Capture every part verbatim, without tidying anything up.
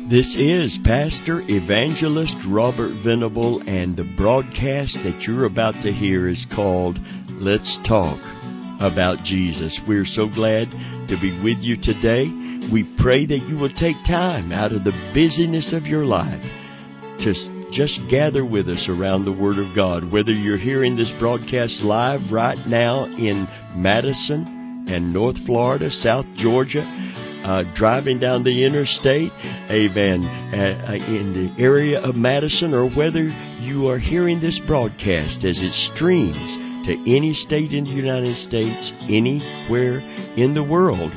This is Pastor Evangelist Robert Venable, and the broadcast that you're about to hear is called Let's Talk About Jesus. We're so glad to be with you today. We pray that you will take time out of the busyness of your life to just gather with us around the Word of God. Whether you're hearing this broadcast live right now in Madison and North Florida, South Georgia, Uh, driving down the interstate, amen, uh, in the area of Madison, or whether you are hearing this broadcast as it streams to any state in the United States, anywhere in the world,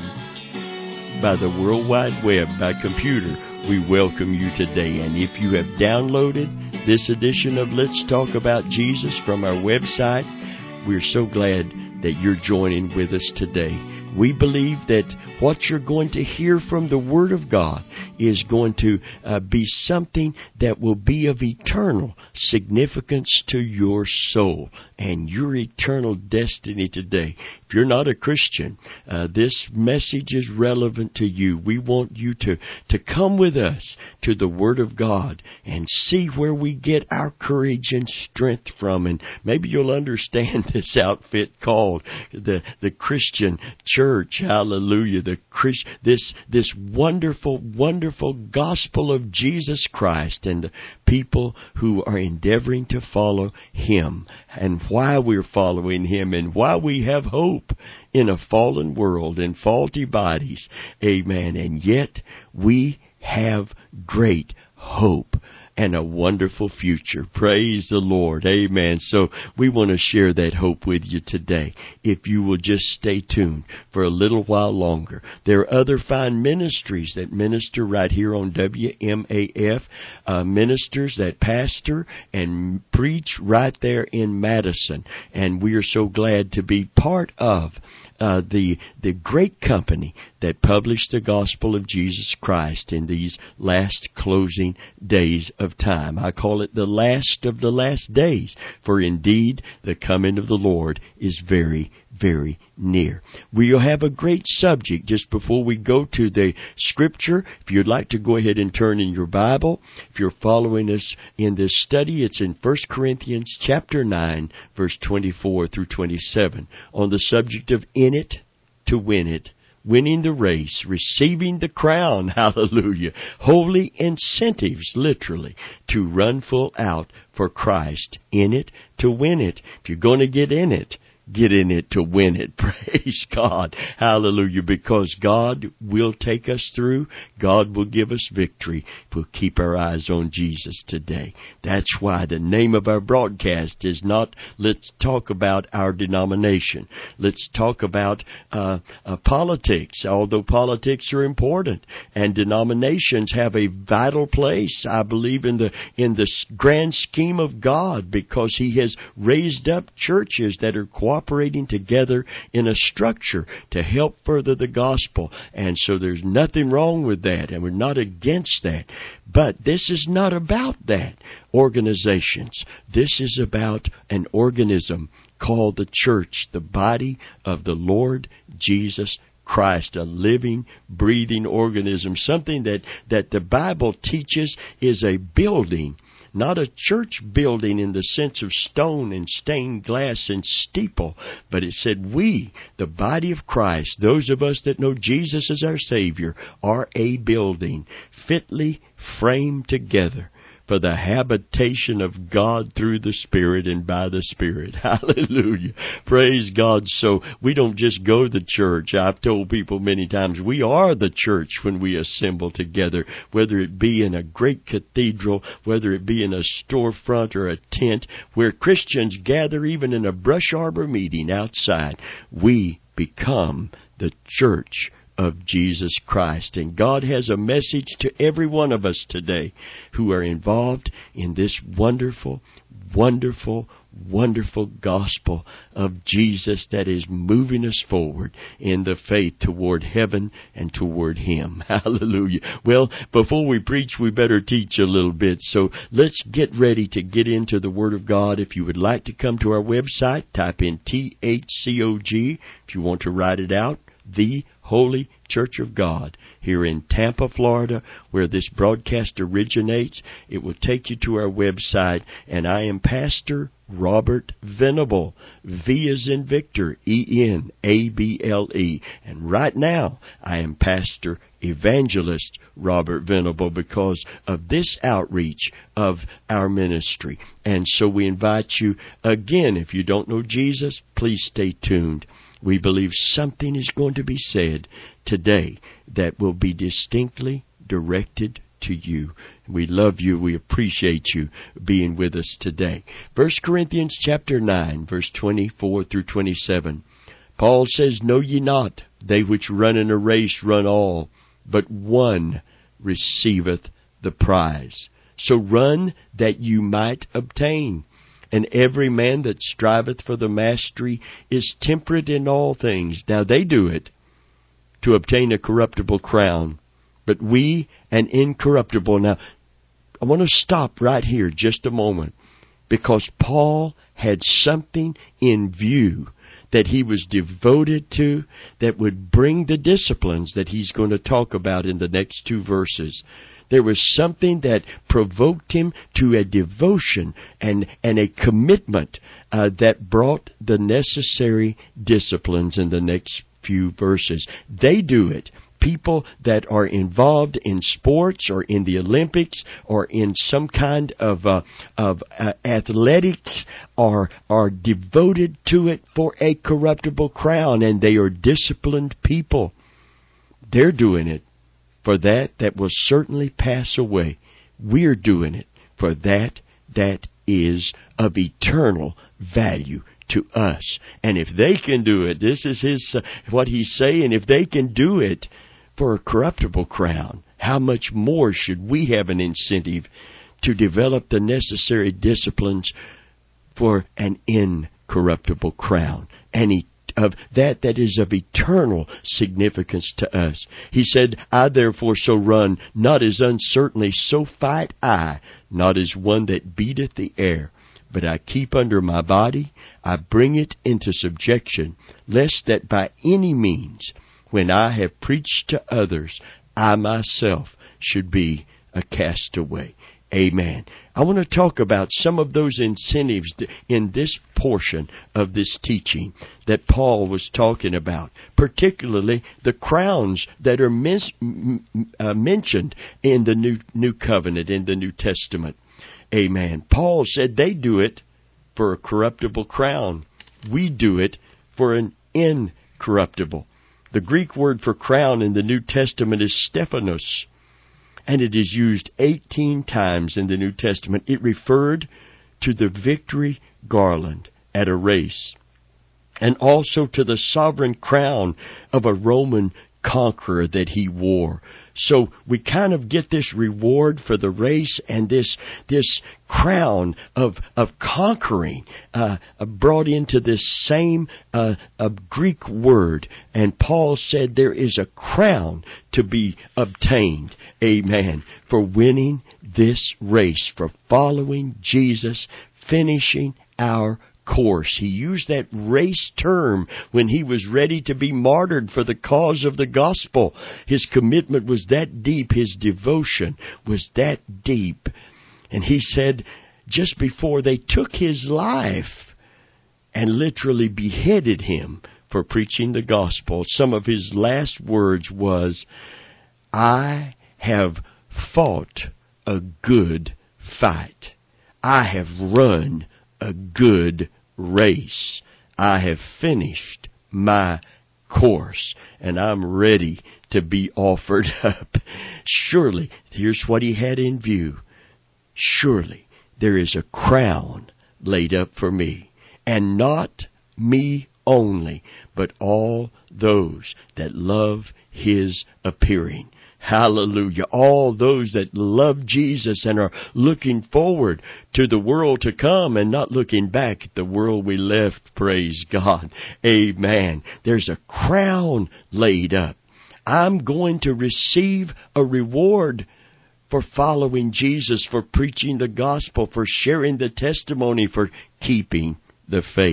by the World Wide Web, by computer, we welcome you today. And if you have downloaded this edition of Let's Talk About Jesus from our website, we're so glad that you're joining with us today. We believe that what you're going to hear from the Word of God is going to uh, be something that will be of eternal significance to your soul and your eternal destiny today. If you're not a Christian, uh, this message is relevant to you. We want you to, to come with us to the Word of God and see where we get our courage and strength from. And maybe you'll understand this outfit called the, the Christian Church. Church, hallelujah, the Christ, this this wonderful, wonderful gospel of Jesus Christ and the people who are endeavoring to follow Him, and why we're following Him, and why we have hope in a fallen world and faulty bodies, amen, and yet we have great hope and a wonderful future. Praise the Lord. Amen. So we want to share that hope with you today. If you will just stay tuned for a little while longer. There are other fine ministries that minister right here on W M A F, uh, ministers that pastor and preach right there in Madison. And we are so glad to be part of Uh, the the great company that published the gospel of Jesus Christ in these last closing days of time. I call it the last of the last days, for indeed the coming of the Lord is very, very near. We'll have a great subject just before we go to the Scripture. If you'd like to go ahead and turn in your Bible, if you're following us in this study, it's in First Corinthians chapter nine, verse twenty-four through twenty-seven, on the subject of in it to win it. Winning the race, receiving the crown, hallelujah. Holy incentives, literally, to run full out for Christ. In it to win it. If you're going to get in it, get in it to win it. Praise God. Hallelujah. Because God will take us through. God will give us victory. We'll keep our eyes on Jesus today. That's why the name of our broadcast is not Let's Talk About Our Denomination. Let's talk about uh, uh, politics, although politics are important. And denominations have a vital place, I believe, in the, in the grand scheme of God, because He has raised up churches that are cooperating together in a structure to help further the gospel. And so there's nothing wrong with that, and we're not against that. But this is not about that. Organizations. This is about an organism called the church, the body of the Lord Jesus Christ, a living, breathing organism, something that, that the Bible teaches is a building. Not a church building in the sense of stone and stained glass and steeple, but it said we, the body of Christ, those of us that know Jesus as our Savior, are a building fitly framed together for the habitation of God through the Spirit and by the Spirit. Hallelujah. Praise God. So we don't just go to church. I've told people many times, we are the church when we assemble together, whether it be in a great cathedral, whether it be in a storefront or a tent, where Christians gather, even in a brush arbor meeting outside. We become the church of Jesus Christ. And God has a message to every one of us today who are involved in this wonderful, wonderful, wonderful gospel of Jesus that is moving us forward in the faith toward heaven and toward Him. Hallelujah. Well, before we preach, we better teach a little bit. So let's get ready to get into the Word of God. If you would like to come to our website, type in T H C O G. If you want to write it out, the Holy Church of God here in Tampa, Florida, where this broadcast originates. It will take you to our website, and I am Pastor Robert Venable, V as in Victor, E N A B L E. And right now, I am Pastor Evangelist Robert Venable because of this outreach of our ministry. And so we invite you, again, if you don't know Jesus, please stay tuned. We believe something is going to be said today that will be distinctly directed to you. We love you. We appreciate you being with us today. First Corinthians chapter nine, verse twenty-four through twenty-seven. Paul says, "Know ye not, they which run in a race run all, but one receiveth the prize. So run that you might obtain. And every man that striveth for the mastery is temperate in all things." Now they do it to obtain a corruptible crown, but we an incorruptible. Now, I want to stop right here just a moment, because Paul had something in view that he was devoted to that would bring the disciplines that he's going to talk about in the next two verses. There was something that provoked him to a devotion and, and a commitment uh, that brought the necessary disciplines in the next few verses. They do it. People that are involved in sports or in the Olympics or in some kind of uh, of uh, athletics are are devoted to it for a corruptible crown, and they are disciplined people. They're doing it for that that will certainly pass away. We're doing it for that that is of eternal value to us. And if they can do it, this is his uh, what he's saying, if they can do it for a corruptible crown, how much more should we have an incentive to develop the necessary disciplines for an incorruptible crown, and of that that is of eternal significance to us. He said, "I therefore so run, not as uncertainly, so fight I, not as one that beateth the air. But I keep under my body, I bring it into subjection, lest that by any means, when I have preached to others, I myself should be a castaway." Amen. I want to talk about some of those incentives in this portion of this teaching that Paul was talking about, particularly the crowns that are mis- uh, mentioned in the New, New Covenant, in the New Testament. Amen. Paul said they do it for a corruptible crown. We do it for an incorruptible. The Greek word for crown in the New Testament is Stephanos, and it is used eighteen times in the New Testament. It referred to the victory garland at a race, and also to the sovereign crown of a Roman conqueror that he wore. So we kind of get this reward for the race and this this crown of of conquering uh, brought into this same uh, uh, Greek word. And Paul said there is a crown to be obtained, amen, for winning this race, for following Jesus, finishing our course. He used that race term when he was ready to be martyred for the cause of the gospel. His commitment was that deep. His devotion was that deep. And he said, just before they took his life and literally beheaded him for preaching the gospel, some of his last words was, "I have fought a good fight. I have run a good race. I have finished my course, and I'm ready to be offered up." Surely, here's what he had in view. Surely there is a crown laid up for me, and not me only, but all those that love his appearing. Hallelujah. All those that love Jesus and are looking forward to the world to come and not looking back at the world we left. Praise God. Amen. There's a crown laid up. I'm going to receive a reward for following Jesus, for preaching the gospel, for sharing the testimony, for keeping the faith.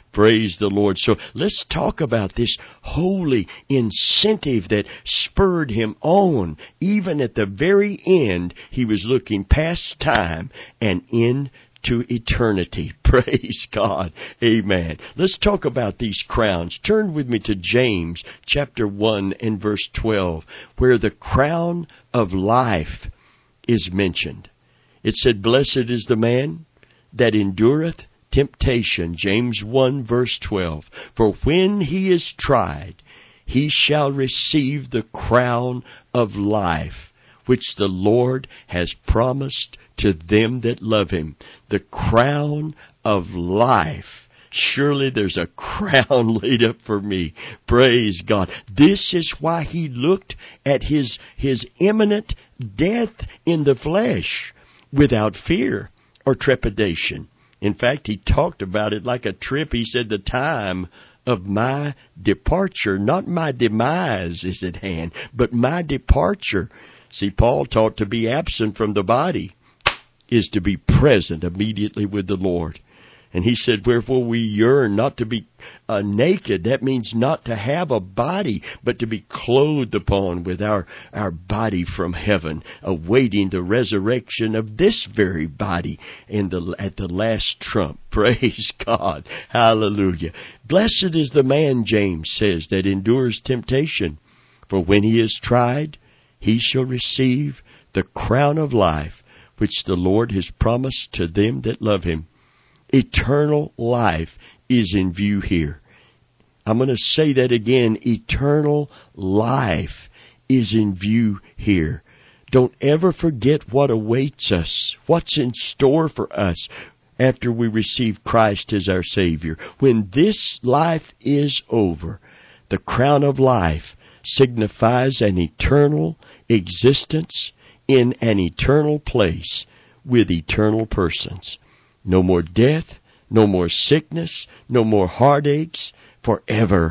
Praise the Lord. So let's talk about this holy incentive that spurred him on. Even at the very end, he was looking past time and into eternity. Praise God. Amen. Let's talk about these crowns. Turn with me to James chapter one and verse twelve, where the crown of life is mentioned. It said, "Blessed is the man that endureth temptation," James one verse twelve. "For when he is tried, he shall receive the crown of life, which the Lord has promised to them that love him." The crown of life. Surely there's a crown laid up for me. Praise God. This is why he looked at his, his imminent death in the flesh without fear or trepidation. In fact, he talked about it like a trip. He said, "The time of my departure, not my demise, is at hand, but my departure." See, Paul taught to be absent from the body is to be present immediately with the Lord. And he said, "Wherefore we yearn not to be uh, naked." That means not to have a body, but to be clothed upon with our, our body from heaven, awaiting the resurrection of this very body in the at the last trump. Praise God. Hallelujah. "Blessed is the man," James says, "that endures temptation. For when he is tried, he shall receive the crown of life, which the Lord has promised to them that love him." Eternal life is in view here. I'm going to say that again. Eternal life is in view here. Don't ever forget what awaits us, what's in store for us after we receive Christ as our Savior. When this life is over, the crown of life signifies an eternal existence in an eternal place with eternal persons. No more death, no more sickness, no more heartaches, forever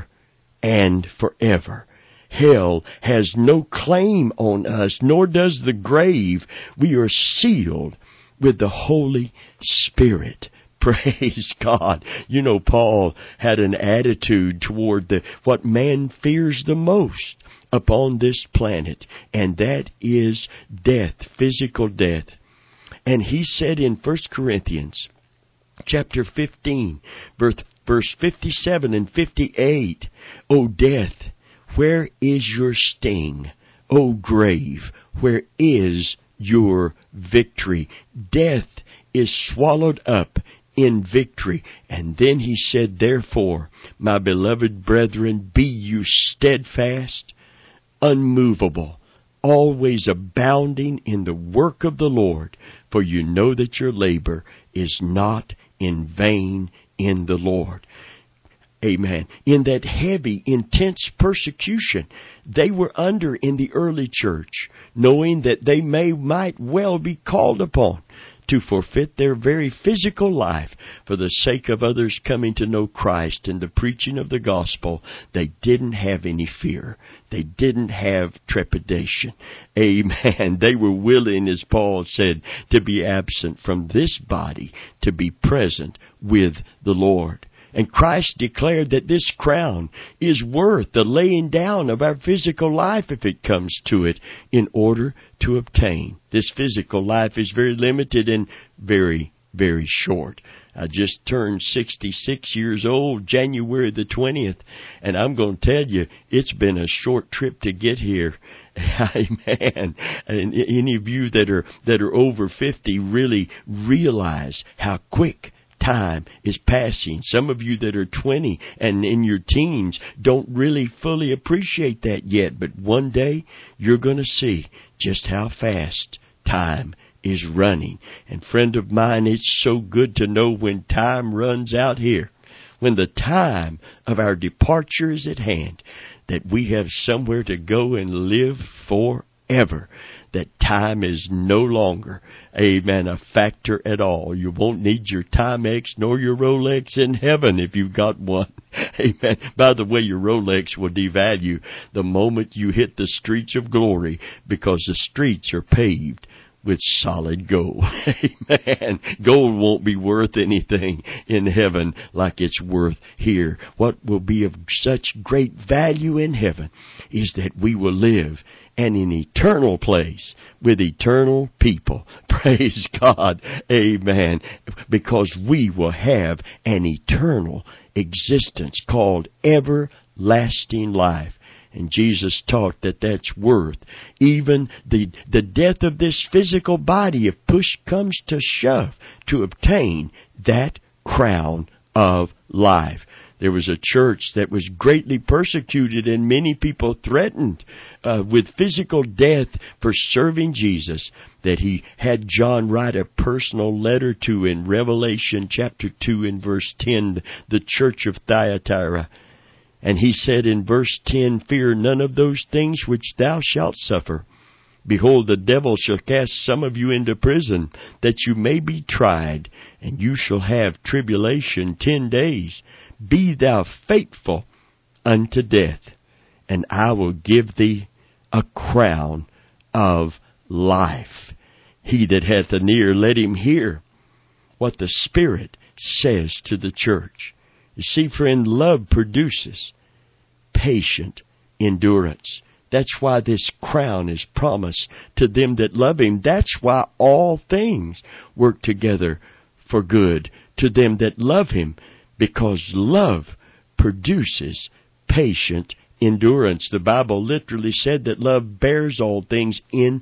and forever. Hell has no claim on us, nor does the grave. We are sealed with the Holy Spirit. Praise God. You know, Paul had an attitude toward the what man fears the most upon this planet, and that is death, physical death. And he said in First Corinthians chapter fifteen, verse, verse fifty-seven and fifty-eight, "O death, where is your sting? O grave, where is your victory?" Death is swallowed up in victory. And then he said, "Therefore, my beloved brethren, be you steadfast, unmovable, always abounding in the work of the Lord, for you know that your labor is not in vain in the Lord." Amen. In that heavy, intense persecution they were under in the early church, knowing that they may might well be called upon to forfeit their very physical life for the sake of others coming to know Christ and the preaching of the gospel, they didn't have any fear. They didn't have trepidation. Amen. They were willing, as Paul said, to be absent from this body, to be present with the Lord. And Christ declared that this crown is worth the laying down of our physical life, if it comes to it, in order to obtain. This physical life is very limited and very, very short. I just turned sixty-six years old, January the twentieth, and I'm going to tell you, it's been a short trip to get here. Amen. And any of you that are that are over fifty really realize how quick time is passing. Some of you that are twenty and in your teens don't really fully appreciate that yet, but one day you're going to see just how fast time is running. And friend of mine, it's so good to know when time runs out here, when the time of our departure is at hand, that we have somewhere to go and live forever. That time is no longer, amen, a factor at all. You won't need your Timex nor your Rolex in heaven if you've got one. Amen. By the way, your Rolex will devalue the moment you hit the streets of glory, because the streets are paved with solid gold. Amen. Gold won't be worth anything in heaven like it's worth here. What will be of such great value in heaven is that we will live in an eternal place with eternal people. Praise God. Amen. Because we will have an eternal existence called everlasting life. And Jesus taught that that's worth even the the death of this physical body if push comes to shove to obtain that crown of life. There was a church that was greatly persecuted and many people threatened uh, with physical death for serving Jesus, that he had John write a personal letter to in Revelation chapter two and verse ten, the church of Thyatira. And he said in verse ten, "Fear none of those things which thou shalt suffer. Behold, the devil shall cast some of you into prison, that you may be tried, and you shall have tribulation ten days. Be thou faithful unto death, and I will give thee a crown of life. He that hath an ear, let him hear what the Spirit says to the church." You see, friend, love produces patient endurance. That's why this crown is promised to them that love Him. That's why all things work together for good to them that love Him, because love produces patient endurance. The Bible literally said that love bears all things,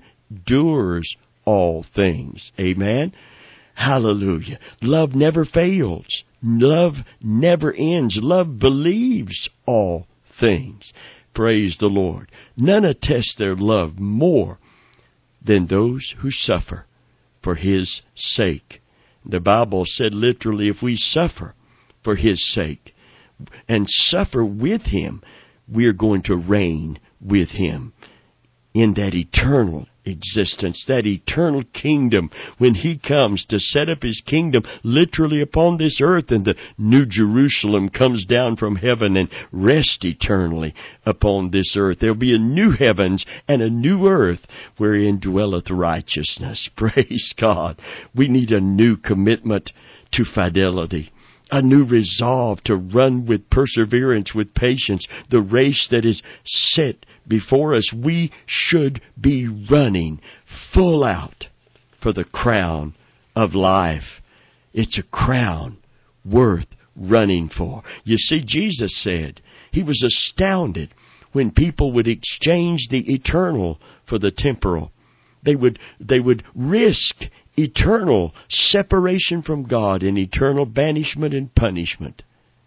endures all things. Amen? Hallelujah. Love never fails. Love never ends. Love believes all things. Praise the Lord. None attest their love more than those who suffer for His sake. The Bible said literally, if we suffer for His sake and suffer with Him, we are going to reign with Him in that eternal existence, that eternal kingdom, when He comes to set up His kingdom literally upon this earth, and the New Jerusalem comes down from heaven and rests eternally upon this earth. There will be a new heavens and a new earth wherein dwelleth righteousness. Praise God. We need a new commitment to fidelity, a new resolve to run with perseverance, with patience, the race that is set before us. We should be running full out for the crown of life. It's a crown worth running for. You see, Jesus said He was astounded when people would exchange the eternal for the temporal. They would, they would risk eternal separation from God and eternal banishment and punishment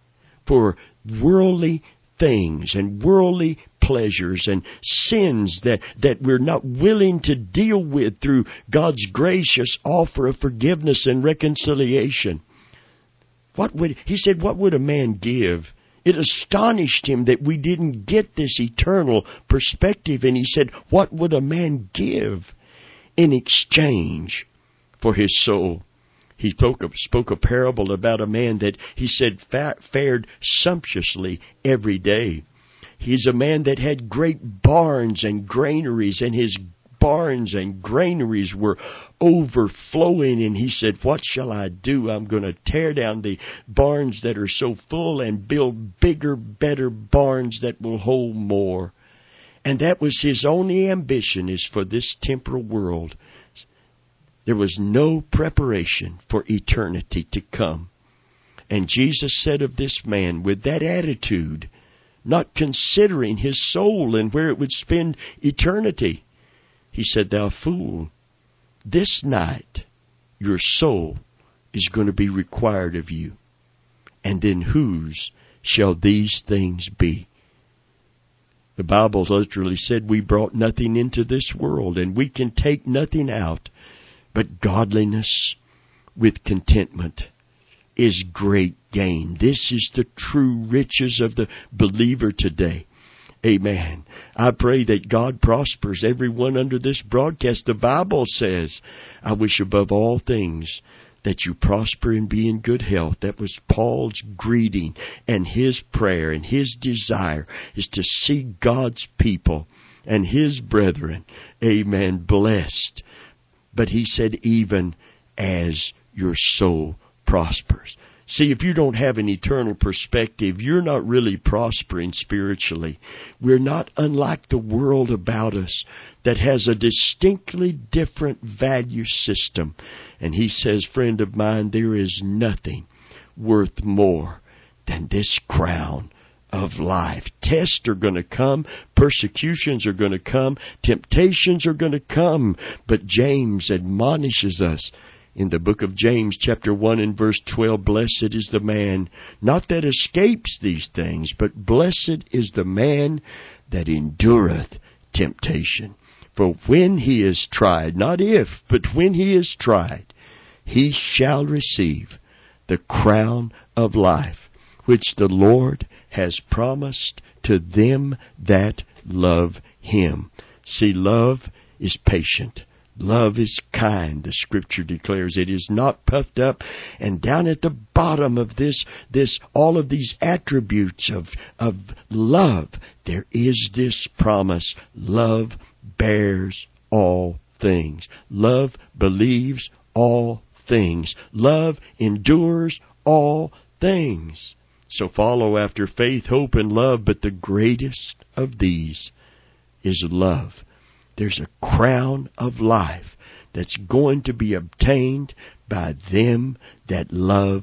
for worldly things and worldly pleasures and sins that, that we're not willing to deal with through God's gracious offer of forgiveness and reconciliation. What would, he said, what would a man give? It astonished him that we didn't get this eternal perspective. And he said, what would a man give in exchange for his soul? He spoke a, spoke a parable about a man that he said fared sumptuously every day. He's a man that had great barns and granaries, and his barns and granaries were overflowing. And he said, what shall I do? I'm going to tear down the barns that are so full and build bigger, better barns that will hold more. And that was his only ambition, is for this temporal world. There was no preparation for eternity to come. And Jesus said of this man, with that attitude, not considering his soul and where it would spend eternity, He said, thou fool, this night your soul is going to be required of you. And then whose shall these things be? The Bible literally said we brought nothing into this world, and we can take nothing out. But godliness with contentment is great gain. This is the true riches of the believer today. Amen. I pray that God prospers everyone under this broadcast. The Bible says, I wish above all things that you prosper and be in good health. That was Paul's greeting, and his prayer and his desire is to see God's people and His brethren, amen, blessed But he said, even as your soul prospers. See, if you don't have an eternal perspective, you're not really prospering spiritually. We're not unlike the world about us that has a distinctly different value system. And he says, friend of mine, there is nothing worth more than this crown of life. Tests are going to come. Persecutions are going to come. Temptations are going to come. But James admonishes us in the book of James, chapter one and verse twelve, blessed is the man, not that escapes these things, but blessed is the man that endureth temptation. For when he is tried, not if, but when he is tried, he shall receive the crown of life, which the Lord has promised to them that love him. See, love is patient. Love is kind, the Scripture declares. It is not puffed up. And down at the bottom of this, this, all of these attributes of, of love, there is this promise. Love bears all things. Love believes all things. Love endures all things. So follow after faith, hope, and love. But the greatest of these is love. There's a crown of life that's going to be obtained by them that love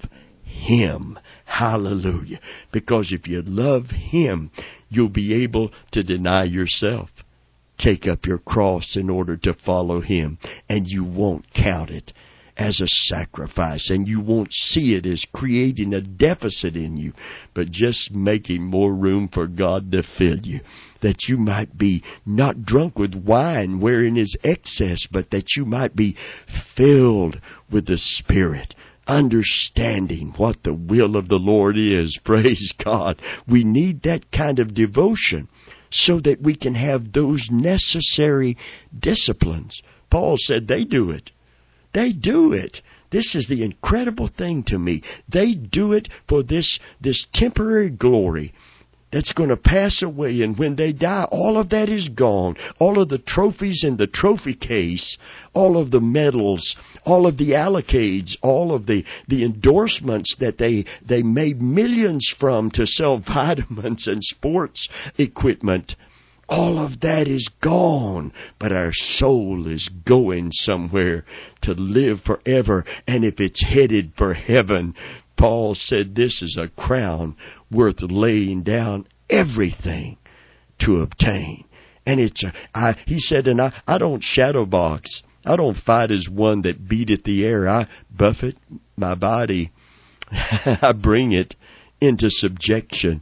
him. Hallelujah. Because if you love him, you'll be able to deny yourself. Take up your cross in order to follow him. And you won't count it as a sacrifice, and you won't see it as creating a deficit in you, but just making more room for God to fill you, that you might be not drunk with wine wherein is excess, but that you might be filled with the Spirit, understanding what the will of the Lord is. Praise God. We need that kind of devotion so that we can have those necessary disciplines. Paul said they do it. They do it. This is the incredible thing to me. They do it for this, this temporary glory that's going to pass away. And when they die, all of that is gone. All of the trophies in the trophy case, all of the medals, all of the accolades, all of the, the endorsements that they, they made millions from to sell vitamins and sports equipment. All of that is gone, but our soul is going somewhere to live forever. And if it's headed for heaven, Paul said this is a crown worth laying down everything to obtain. And it's a, I, he said, and I, I don't shadow box. I don't fight as one that beateth the air. I buffet my body. I bring it into subjection.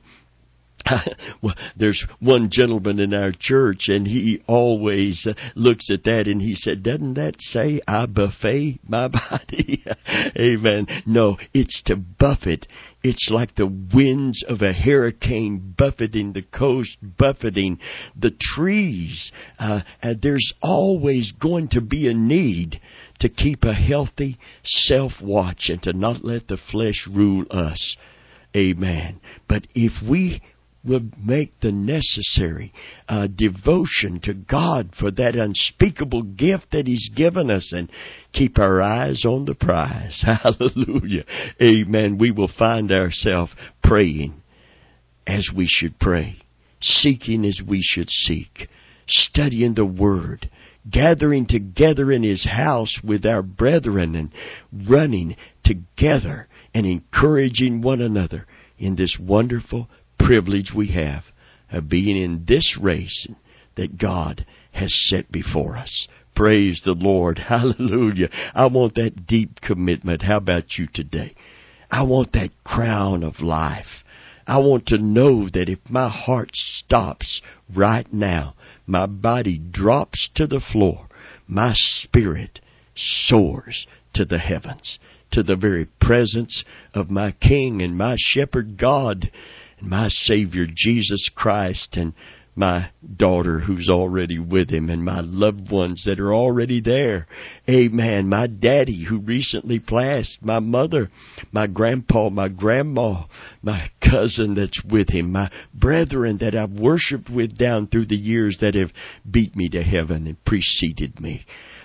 Well, there's one gentleman in our church, and he always uh, looks at that, and he said, doesn't that say I buffet my body? Amen. No, it's to buffet. It's like the winds of a hurricane buffeting the coast, buffeting the trees. Uh, and there's always going to be a need to keep a healthy self-watch and to not let the flesh rule us. Amen. But if we will make the necessary uh, devotion to God for that unspeakable gift that He's given us and keep our eyes on the prize. Hallelujah. Amen. We will find ourselves praying as we should pray, seeking as we should seek, studying the Word, gathering together in His house with our brethren and running together and encouraging one another in this wonderful privilege we have of being in this race that God has set before us. Praise the Lord. Hallelujah. I want that deep commitment. How about you today? I want that crown of life. I want to know that if my heart stops right now, my body drops to the floor, my spirit soars to the heavens, to the very presence of my King and my Shepherd God, my Savior Jesus Christ, and my daughter who's already with Him, and my loved ones that are already there. Amen. My daddy who recently passed, my mother, my grandpa, my grandma, my cousin that's with him, my brethren that I've worshiped with down through the years that have beat me to heaven and preceded me.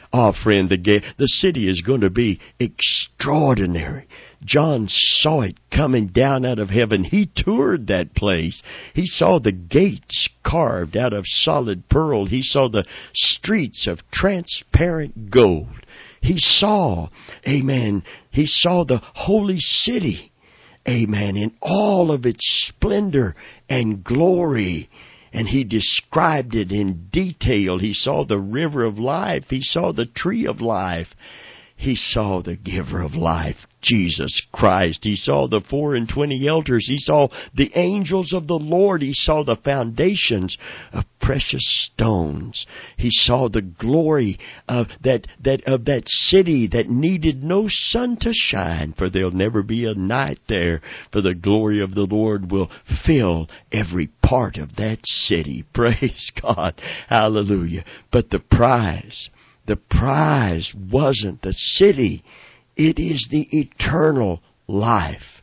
Oh, friend, the, ga- the city is going to be extraordinary. John saw it coming down out of heaven. He toured that place. He saw the gates carved out of solid pearl. He saw the streets of transparent gold. He saw, amen, he saw the holy city, amen, in all of its splendor and glory. And he described it in detail. He saw the river of life. He saw the tree of life. He saw the giver of life, Jesus Christ. He saw the four and twenty elders. He saw the angels of the Lord. He saw the foundations of precious stones. He saw the glory of that, that, of that city that needed no sun to shine, for there'll never be a night there, for the glory of the Lord will fill every part of that city. Praise God. Hallelujah. But the prize, The prize wasn't the city. It is the eternal life.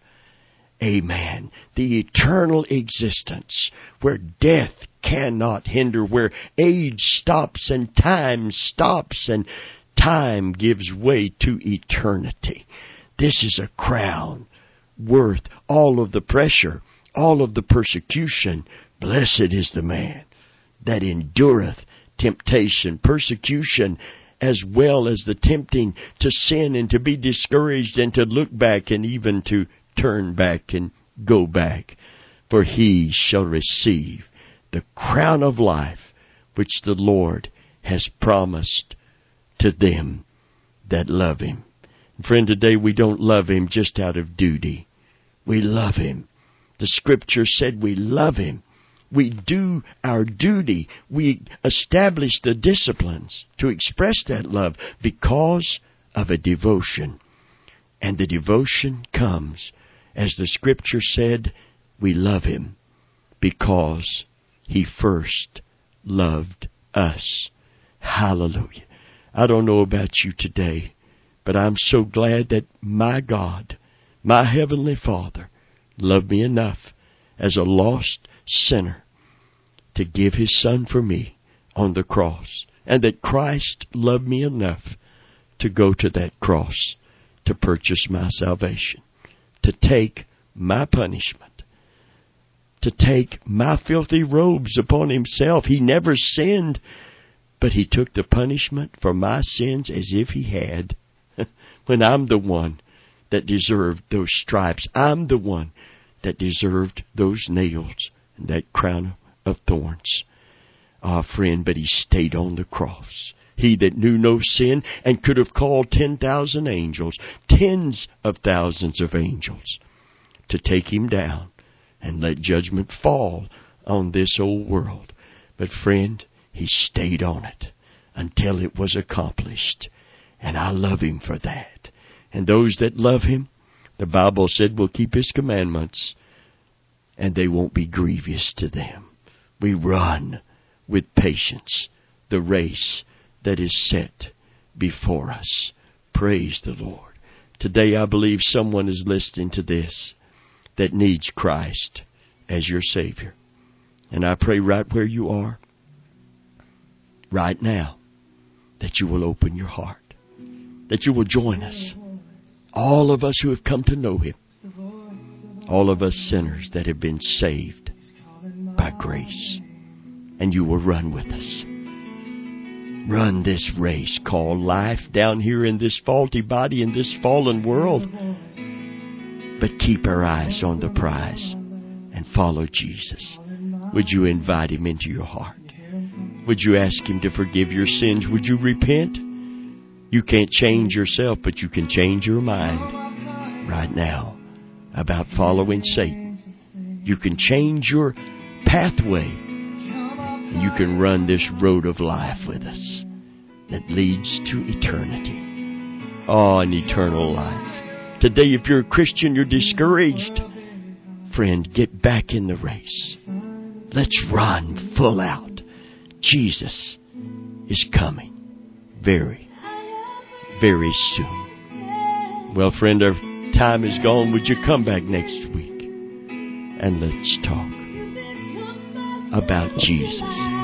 Amen. The eternal existence where death cannot hinder, where age stops and time stops and time gives way to eternity. This is a crown worth all of the pressure, all of the persecution. Blessed is the man that endureth temptation, persecution, as well as the tempting to sin and to be discouraged and to look back and even to turn back and go back. For he shall receive the crown of life which the Lord has promised to them that love Him. Friend, today we don't love Him just out of duty. We love Him. The Scripture said we love Him. We do our duty. We establish the disciplines to express that love because of a devotion. And the devotion comes, as the Scripture said, we love Him because He first loved us. Hallelujah. I don't know about you today, but I'm so glad that my God, my Heavenly Father, loved me enough as a lost sinner to give His Son for me on the cross. And that Christ loved me enough to go to that cross to purchase my salvation. To take my punishment. To take my filthy robes upon Himself. He never sinned, but He took the punishment for my sins as if He had. When I'm the one that deserved those stripes. I'm the one that deserved those nails and that crown of thorns. Ah, friend, but He stayed on the cross. He that knew no sin and could have called ten thousand angels, tens of thousands of angels, to take Him down and let judgment fall on this old world. But friend, He stayed on it until it was accomplished. And I love Him for that. And those that love Him, the Bible said, will keep His commandments, and they won't be grievous to them. We run with patience the race that is set before us. Praise the Lord. Today I believe someone is listening to this that needs Christ as your Savior. And I pray right where you are, right now, that you will open your heart, that you will join us. All of us who have come to know Him, all of us sinners that have been saved by grace. And you will run with us. Run this race called life down here in this faulty body, in this fallen world. But keep our eyes on the prize and follow Jesus. Would you invite Him into your heart? Would you ask Him to forgive your sins? Would you repent? You can't change yourself, but you can change your mind right now about following Satan. You can change your pathway. And you can run this road of life with us that leads to eternity. Oh, an eternal life. Today, if you're a Christian, you're discouraged. Friend, get back in the race. Let's run full out. Jesus is coming very, very soon. Well, friend, our time is gone. Would you come back next week and let's talk about Jesus?